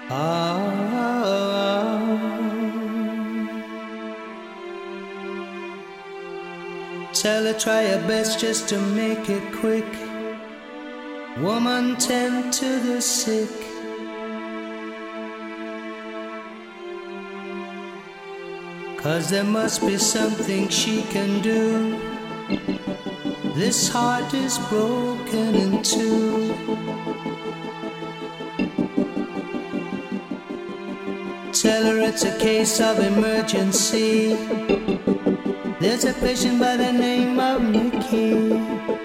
Ah, tell her try your best just to make it quick. Woman, tend to the sick. Cause there must be something she can do. This heart is broken in two. Tell her it's a case of emergency. There's a patient by the name of Mickey.